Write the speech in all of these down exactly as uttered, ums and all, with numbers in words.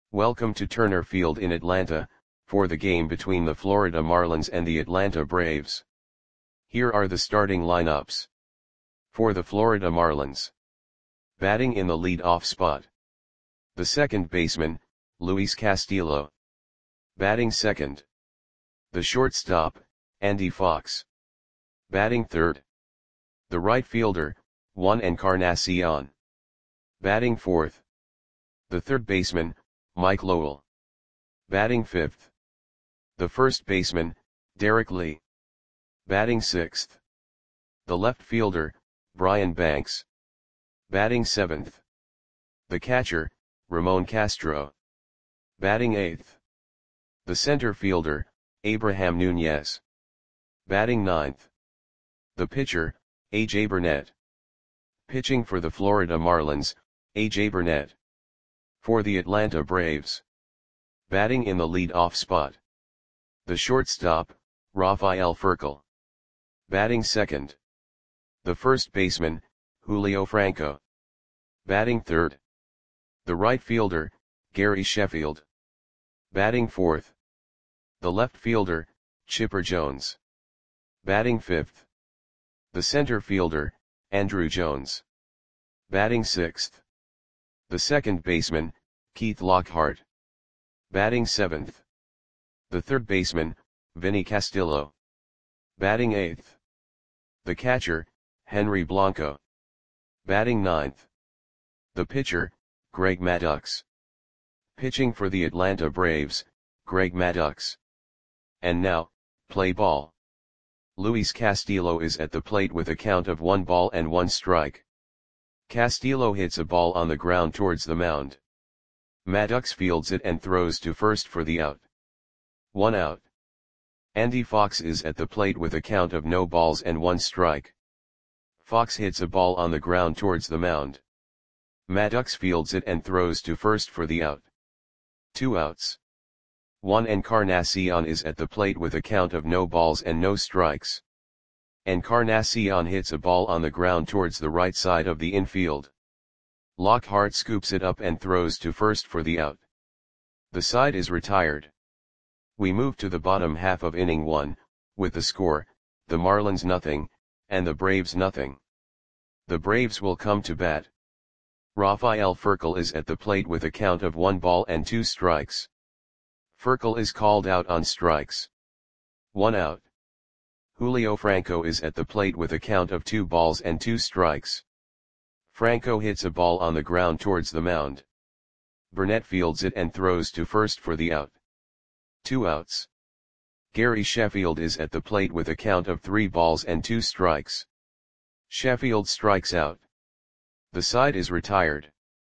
Welcome to Turner Field in Atlanta, for the game between the Florida Marlins and the Atlanta Braves. Here are the starting lineups. For the Florida Marlins. Batting in the lead-off spot. The second baseman, Luis Castillo. Batting second. The shortstop, Andy Fox. Batting third. The right fielder, Juan Encarnacion. Batting fourth. The third baseman, Mike Lowell. Batting fifth. The first baseman, Derek Lee. Batting sixth. The left fielder, Brian Banks. Batting seventh. The catcher, Ramon Castro. Batting eighth. The center fielder, Abraham Nunez. Batting ninth. The pitcher, A J Burnett. Pitching for the Florida Marlins, A J Burnett. For the Atlanta Braves. Batting in the lead-off spot. The shortstop, Rafael Furcal. Batting second. The first baseman, Julio Franco. Batting third. The right fielder, Gary Sheffield. Batting fourth. The left fielder, Chipper Jones. Batting fifth. The center fielder, Andruw Jones. Batting sixth. The second baseman, Keith Lockhart. Batting seventh. The third baseman, Vinny Castillo. Batting eighth. The catcher, Henry Blanco. Batting ninth. The pitcher, Greg Maddux. Pitching for the Atlanta Braves, Greg Maddux. And now, play ball. Luis Castillo is at the plate with a count of one ball and one strike. Castillo hits a ball on the ground towards the mound. Maddux fields it and throws to first for the out. One out. Andy Fox is at the plate with a count of no balls and one strike. Fox hits a ball on the ground towards the mound. Maddux fields it and throws to first for the out. Two outs. Juan Encarnacion is at the plate with a count of no balls and no strikes. Encarnacion hits a ball on the ground towards the right side of the infield. Lockhart scoops it up and throws to first for the out. The side is retired. We move to the bottom half of inning one, with the score, the Marlins nothing, and the Braves nothing. The Braves will come to bat. Rafael Furcal is at the plate with a count of one ball and two strikes. Furcal is called out on strikes. One out. Julio Franco is at the plate with a count of two balls and two strikes. Franco hits a ball on the ground towards the mound. Burnett fields it and throws to first for the out. Two outs. Gary Sheffield is at the plate with a count of three balls and two strikes. Sheffield strikes out. The side is retired.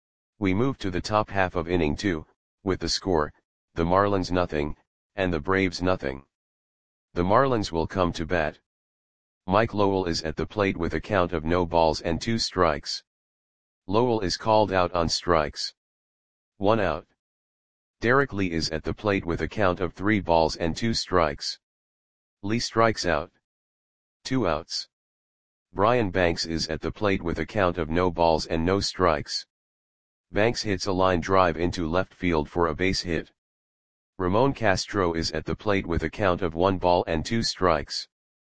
We move to the top half of inning two, with the score, the Marlins nothing, and the Braves nothing. The Marlins will come to bat. Mike Lowell is at the plate with a count of no balls and two strikes. Lowell is called out on strikes. One out. Derek Lee is at the plate with a count of three balls and two strikes. Lee strikes out. Two outs. Brian Banks is at the plate with a count of no balls and no strikes. Banks hits a line drive into left field for a base hit. Ramon Castro is at the plate with a count of one ball and two strikes.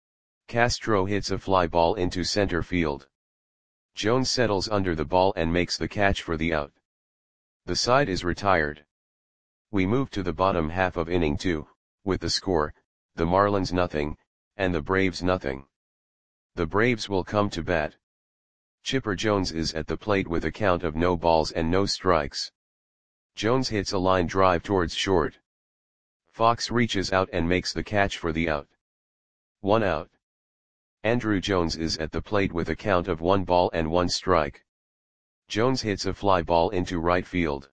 Castro hits a fly ball into center field. Jones settles under the ball and makes the catch for the out. The side is retired. We move to the bottom half of inning two, with the score, the Marlins nothing, and the Braves nothing. The Braves will come to bat. Chipper Jones is at the plate with a count of no balls and no strikes. Jones hits a line drive towards short. Fox reaches out and makes the catch for the out. One out. Andruw Jones is at the plate with a count of one ball and one strike. Jones hits a fly ball into right field.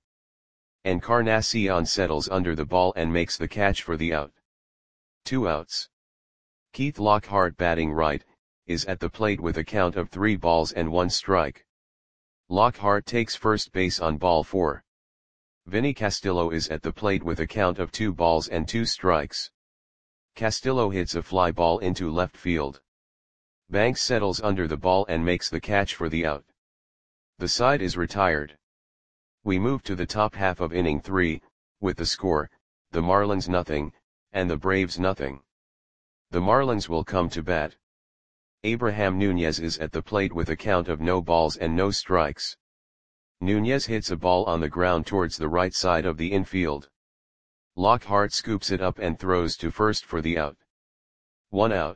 Encarnacion settles under the ball and makes the catch for the out. Two outs. Keith Lockhart, batting right, is at the plate with a count of three balls and one strike. Lockhart takes first base on ball four. Vinny Castillo is at the plate with a count of two balls and two strikes. Castillo hits a fly ball into left field. Banks settles under the ball and makes the catch for the out. The side is retired. We move to the top half of inning three, with the score, the Marlins nothing, and the Braves nothing. The Marlins will come to bat. Abraham Nunez is at the plate with a count of no balls and no strikes. Nunez hits a ball on the ground towards the right side of the infield. Lockhart scoops it up and throws to first for the out. One out.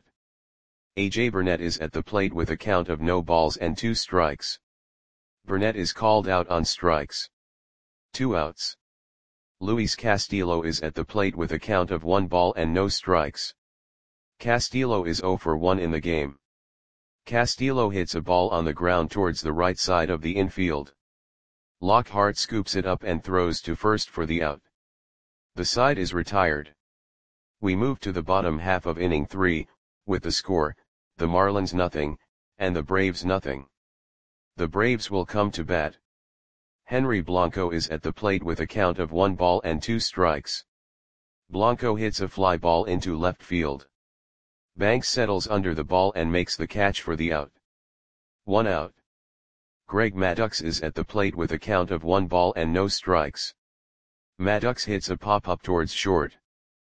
A J Burnett is at the plate with a count of no balls and two strikes. Burnett is called out on strikes. Two outs. Luis Castillo is at the plate with a count of one ball and no strikes. Castillo is zero for one in the game. Castillo hits a ball on the ground towards the right side of the infield. Lockhart scoops it up and throws to first for the out. The side is retired. We move to the bottom half of inning three, with the score, the Marlins nothing, and the Braves nothing. The Braves will come to bat. Henry Blanco is at the plate with a count of one ball and two strikes. Blanco hits a fly ball into left field. Banks settles under the ball and makes the catch for the out. One out. Greg Maddux is at the plate with a count of one ball and no strikes. Maddux hits a pop-up towards short.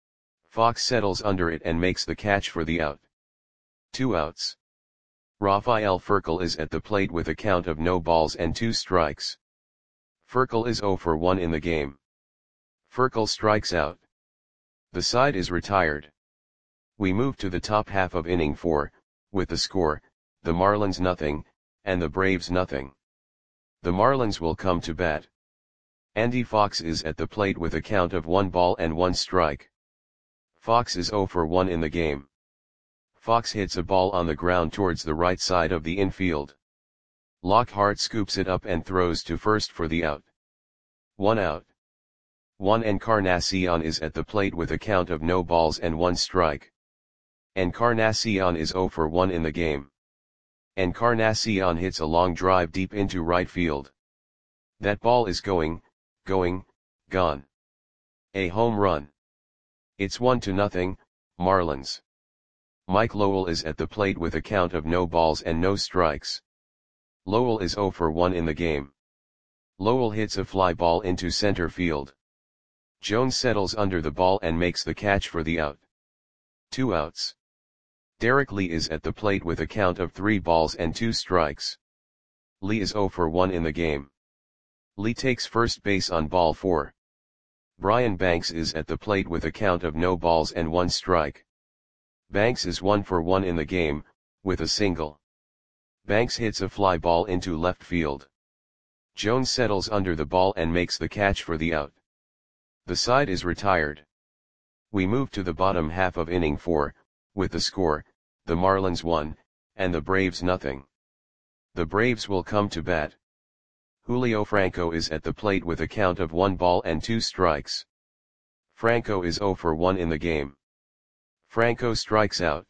Fox settles under it and makes the catch for the out. Two outs. Rafael Furcal is at the plate with a count of no balls and two strikes. Furcal is zero for one in the game. Furcal strikes out. The side is retired. We move to the top half of inning four, with the score, the Marlins nothing, and the Braves nothing. The Marlins will come to bat. Andy Fox is at the plate with a count of one ball and one strike. Fox is zero for one in the game. Fox hits a ball on the ground towards the right side of the infield. Lockhart scoops it up and throws to first for the out. One out. Juan Encarnacion is at the plate with a count of no balls and one strike. Encarnacion is zero for one in the game. Encarnacion hits a long drive deep into right field. That ball is going, going, gone. A home run. It's one to nothing, Marlins. Mike Lowell is at the plate with a count of no balls and no strikes. Lowell is zero for one in the game. Lowell hits a fly ball into center field. Jones settles under the ball and makes the catch for the out. Two outs. Derek Lee is at the plate with a count of three balls and two strikes. Lee is zero for one in the game. Lee takes first base on ball four. Brian Banks is at the plate with a count of no balls and one strike. Banks is one for one in the game, with a single. Banks hits a fly ball into left field. Jones settles under the ball and makes the catch for the out. The side is retired. We move to the bottom half of inning four, with the score, the Marlins one, and the Braves nothing. The Braves will come to bat. Julio Franco is at the plate with a count of one ball and two strikes. Franco is zero for one in the game. Franco strikes out.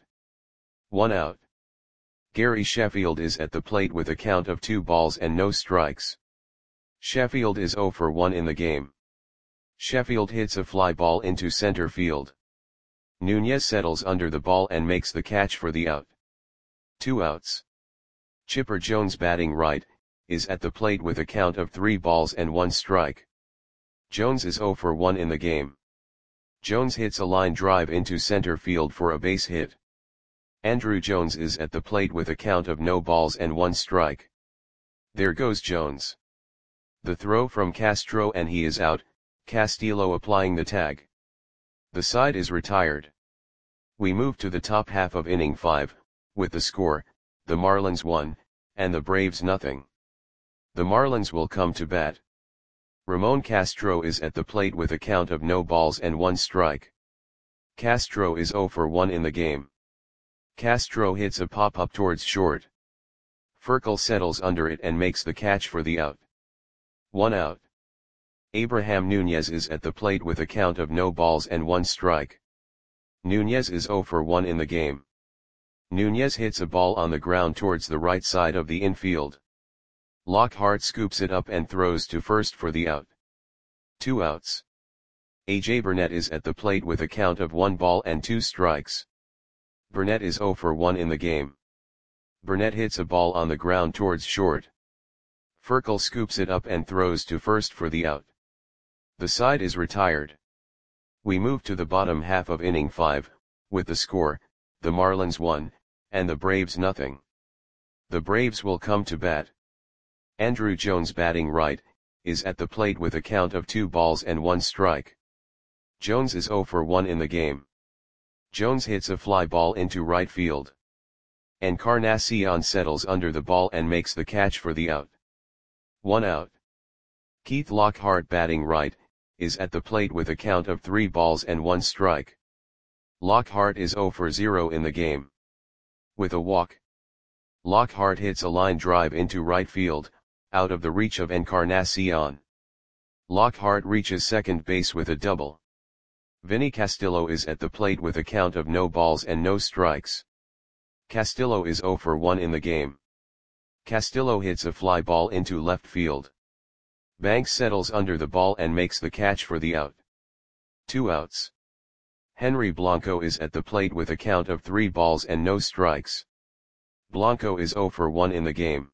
One out. Gary Sheffield is at the plate with a count of two balls and no strikes. Sheffield is zero for one in the game. Sheffield hits a fly ball into center field. Nunez settles under the ball and makes the catch for the out. Two outs. Chipper Jones, batting right, is at the plate with a count of three balls and one strike. Jones is zero for one in the game. Jones hits a line drive into center field for a base hit. Andrew Jones is at the plate with a count of no balls and one strike. There goes Jones. The throw from Castro and he is out, Castillo applying the tag. The side is retired. We move to the top half of inning five, with the score, the Marlins one, and the Braves nothing. The Marlins will come to bat. Ramon Castro is at the plate with a count of no balls and one strike. Castro is zero for one in the game. Castro hits a pop-up towards short. Furcal settles under it and makes the catch for the out. One out. Abraham Nunez is at the plate with a count of no balls and one strike. Nunez is zero for one in the game. Nunez hits a ball on the ground towards the right side of the infield. Lockhart scoops it up and throws to first for the out. Two outs. A J Burnett is at the plate with a count of one ball and two strikes. Burnett is zero for one in the game. Burnett hits a ball on the ground towards short. Furcal scoops it up and throws to first for the out. The side is retired. We move to the bottom half of inning five, with the score, the Marlins one, and the Braves nothing. The Braves will come to bat. Andruw Jones, batting right, is at the plate with a count of two balls and one strike. Jones is oh for one in the game. Jones hits a fly ball into right field. Encarnacion settles under the ball and makes the catch for the out. One out. Keith Lockhart, batting right, is at the plate with a count of three balls and one strike. Lockhart is oh for zero in the game. With a walk, Lockhart hits a line drive into right field, out of the reach of Encarnacion. Lockhart reaches second base with a double. Vinny Castillo is at the plate with a count of no balls and no strikes. Castillo is oh for one in the game. Castillo hits a fly ball into left field. Banks settles under the ball and makes the catch for the out. Two outs. Henry Blanco is at the plate with a count of three balls and no strikes. Blanco is oh for one in the game.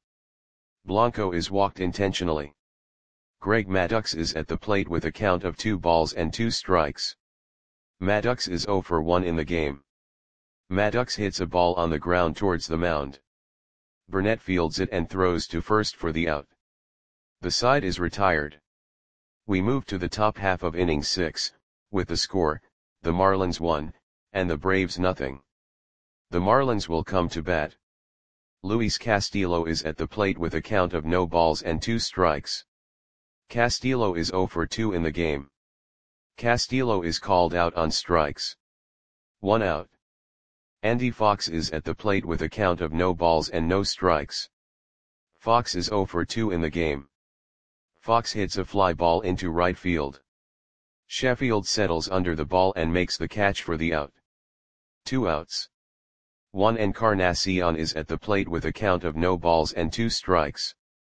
Blanco is walked intentionally. Greg Maddux is at the plate with a count of two balls and two strikes. Maddux is oh for one in the game. Maddux hits a ball on the ground towards the mound. Burnett fields it and throws to first for the out. The side is retired. We move to the top half of inning six, with the score, the Marlins one, and the Braves nothing. The Marlins will come to bat. Luis Castillo is at the plate with a count of no balls and two strikes. Castillo is oh for two in the game. Castillo is called out on strikes. One out. Andy Fox is at the plate with a count of no balls and no strikes. Fox is oh for two in the game. Fox hits a fly ball into right field. Sheffield settles under the ball and makes the catch for the out. Two outs. Juan Encarnacion is at the plate with a count of no balls and two strikes.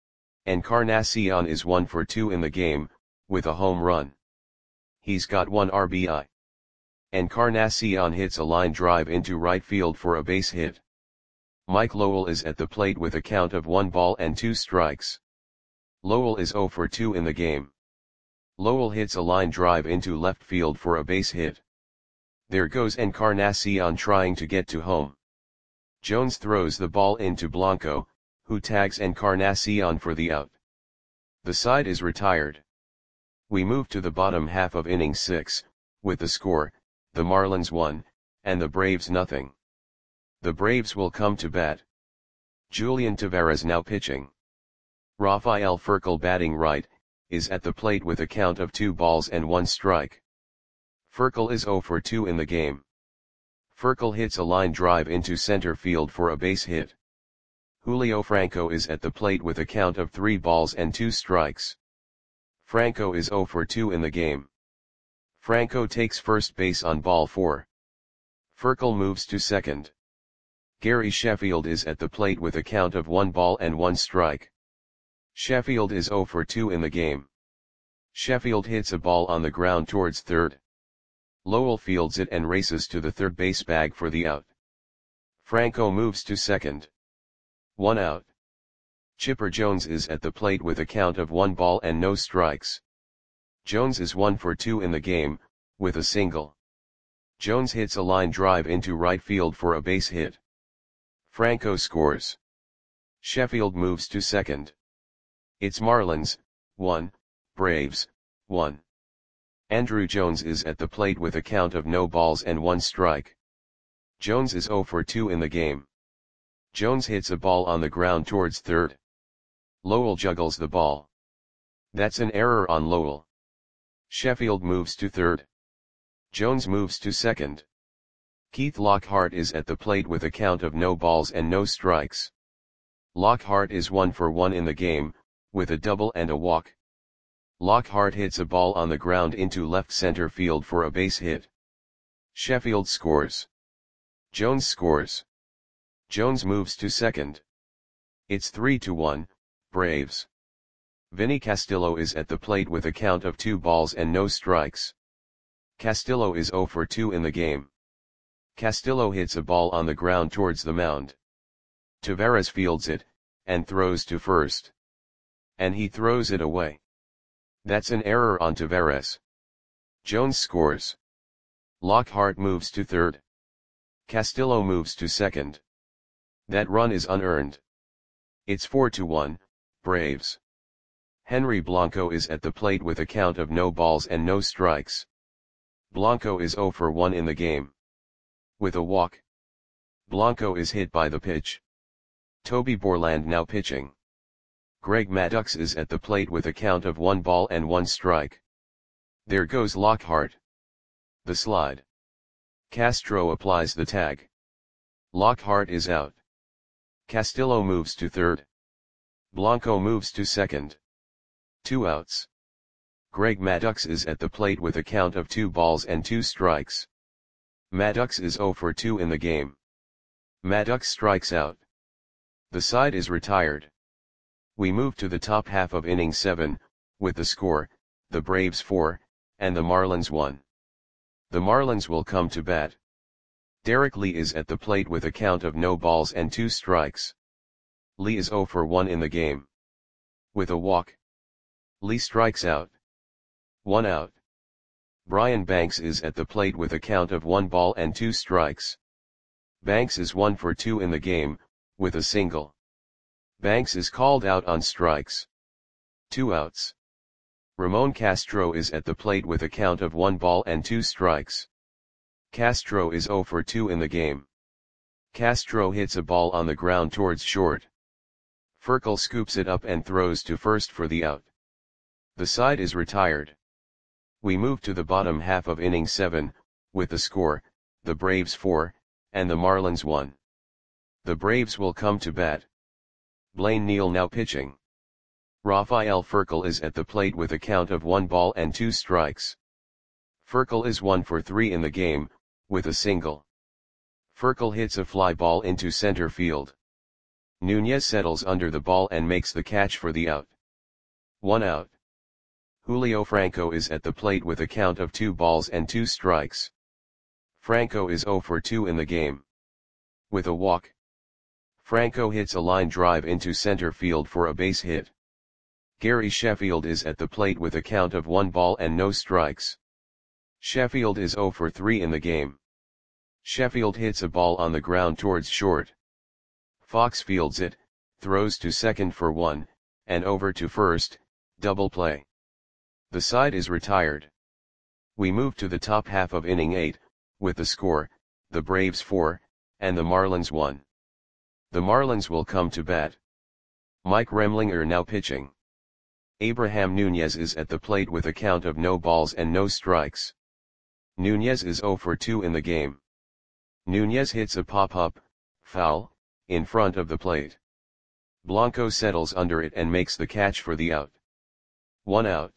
Encarnacion is one for two in the game, with a home run. He's got one R B I. Encarnacion hits a line drive into right field for a base hit. Mike Lowell is at the plate with a count of one ball and two strikes. Lowell is oh for two in the game. Lowell hits a line drive into left field for a base hit. There goes Encarnacion trying to get to home. Jones throws the ball into Blanco, who tags Encarnacion for the out. The side is retired. We move to the bottom half of inning six, with the score, the Marlins one, and the Braves nothing. The Braves will come to bat. Julian Taveras now pitching. Rafael Furcal, batting right, is at the plate with a count of two balls and one strike. Furcal is oh for two in the game. Furcal hits a line drive into center field for a base hit. Julio Franco is at the plate with a count of three balls and two strikes. Franco is oh for two in the game. Franco takes first base on ball four. Furcal moves to second. Gary Sheffield is at the plate with a count of one ball and one strike. Sheffield is oh for two in the game. Sheffield hits a ball on the ground towards third. Lowell fields it and races to the third base bag for the out. Franco moves to second. One out. Chipper Jones is at the plate with a count of one ball and no strikes. Jones is one for two in the game, with a single. Jones hits a line drive into right field for a base hit. Franco scores. Sheffield moves to second. It's Marlins, one, Braves, one. Andruw Jones is at the plate with a count of no balls and one strike. Jones is oh for two in the game. Jones hits a ball on the ground towards third. Lowell juggles the ball. That's an error on Lowell. Sheffield moves to third. Jones moves to second. Keith Lockhart is at the plate with a count of no balls and no strikes. Lockhart is one for one in the game, with a double and a walk. Lockhart hits a ball on the ground into left center field for a base hit. Sheffield scores. Jones scores. Jones moves to second. It's three to one, Braves. Vinny Castillo is at the plate with a count of two balls and no strikes. Castillo is oh for two in the game. Castillo hits a ball on the ground towards the mound. Taveras fields it, and throws to first. And he throws it away. That's an error on Tavares. Jones scores. Lockhart moves to third. Castillo moves to second. That run is unearned. It's four to one, Braves. Henry Blanco is at the plate with a count of no balls and no strikes. Blanco is zero for one in the game. With a walk. Blanco is hit by the pitch. Toby Borland now pitching. Greg Maddux is at the plate with a count of one ball and one strike. There goes Lockhart. The slide. Castro applies the tag. Lockhart is out. Castillo moves to third. Blanco moves to second. Two outs. Greg Maddux is at the plate with a count of two balls and two strikes. Maddux is zero for two in the game. Maddux strikes out. The side is retired. We move to the top half of inning seven, with the score, the Braves four, and the Marlins one. The Marlins will come to bat. Derek Lee is at the plate with a count of no balls and two strikes. Lee is zero for one in the game. With a walk. Lee strikes out. One out. Brian Banks is at the plate with a count of one ball and two strikes. Banks is one for two in the game, with a single. Banks is called out on strikes. Two outs. Ramon Castro is at the plate with a count of one ball and two strikes. Castro is zero for two in the game. Castro hits a ball on the ground towards short. Furkel scoops it up and throws to first for the out. The side is retired. We move to the bottom half of inning seven, with the score, the Braves four, and the Marlins one. The Braves will come to bat. Blaine Neal now pitching. Rafael Furkel is at the plate with a count of one ball and two strikes. Furkel is one for three in the game, with a single. Furkel hits a fly ball into center field. Nunez settles under the ball and makes the catch for the out. One out. Julio Franco is at the plate with a count of two balls and two strikes. Franco is zero for two in the game. With a walk. Franco hits a line drive into center field for a base hit. Gary Sheffield is at the plate with a count of one ball and no strikes. Sheffield is zero for three in the game. Sheffield hits a ball on the ground towards short. Fox fields it, throws to second for one, and over to first, double play. The side is retired. We move to the top half of inning eight, with the score, the Braves four, and the Marlins one. The Marlins will come to bat. Mike Remlinger now pitching. Abraham Nunez is at the plate with a count of no balls and no strikes. Nunez is zero for two in the game. Nunez hits a pop-up, foul, in front of the plate. Blanco settles under it and makes the catch for the out. One out.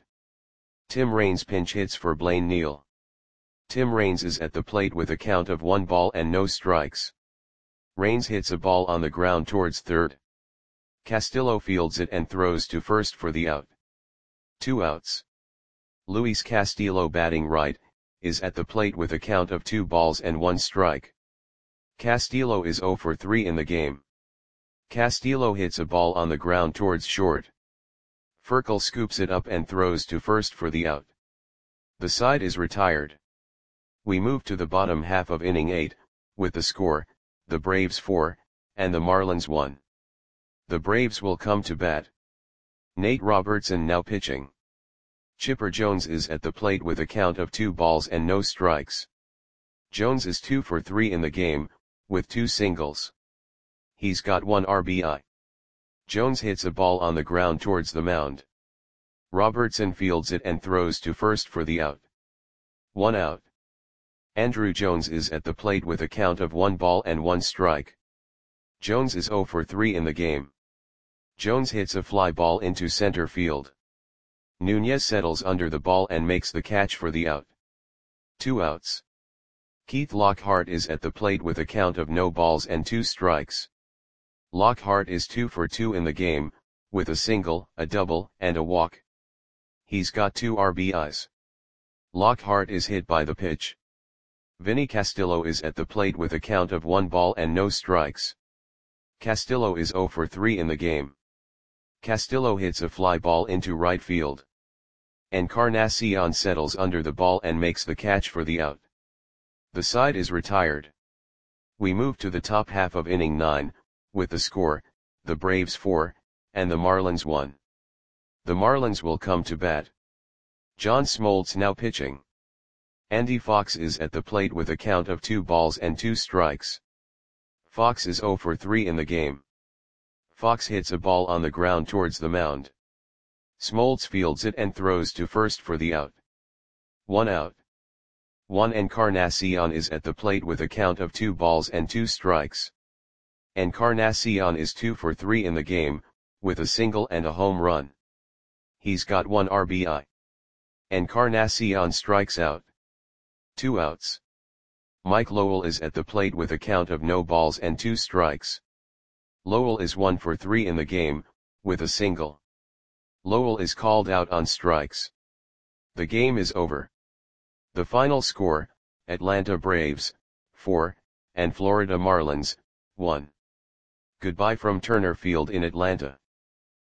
Tim Raines pinch hits for Blaine Neal. Tim Raines is at the plate with a count of one ball and no strikes. Raines hits a ball on the ground towards third. Castillo fields it and throws to first for the out. Two outs. Luis Castillo, batting right, is at the plate with a count of two balls and one strike. Castillo is zero for three in the game. Castillo hits a ball on the ground towards short. Furkel scoops it up and throws to first for the out. The side is retired. We move to the bottom half of inning eight, with the score, the Braves four, and the Marlins one. The Braves will come to bat. Nate Robertson now pitching. Chipper Jones is at the plate with a count of two balls and no strikes. Jones is two for three in the game, with two singles. He's got one R B I. Jones hits a ball on the ground towards the mound. Robertson fields it and throws to first for the out. One out. Andrew Jones is at the plate with a count of one ball and one strike. Jones is zero for three in the game. Jones hits a fly ball into center field. Nunez settles under the ball and makes the catch for the out. Two outs. Keith Lockhart is at the plate with a count of no balls and two strikes. Lockhart is two for two in the game, with a single, a double, and a walk. He's got two R B Is. Lockhart is hit by the pitch. Vinny Castillo is at the plate with a count of one ball and no strikes. Castillo is zero for three in the game. Castillo hits a fly ball into right field. Encarnacion settles under the ball and makes the catch for the out. The side is retired. We move to the top half of inning nine, with the score, the Braves four, and the Marlins one. The Marlins will come to bat. John Smoltz now pitching. Andy Fox is at the plate with a count of two balls and two strikes. Fox is zero for three in the game. Fox hits a ball on the ground towards the mound. Smoltz fields it and throws to first for the out. One out. Juan Encarnacion is at the plate with a count of two balls and two strikes. Encarnacion is two for three in the game, with a single and a home run. He's got one R B I. Encarnacion strikes out. Two outs. Mike Lowell is at the plate with a count of no balls and two strikes. Lowell is one for three in the game, with a single. Lowell is called out on strikes. The game is over. The final score, Atlanta Braves, four, and Florida Marlins, one. Goodbye from Turner Field in Atlanta.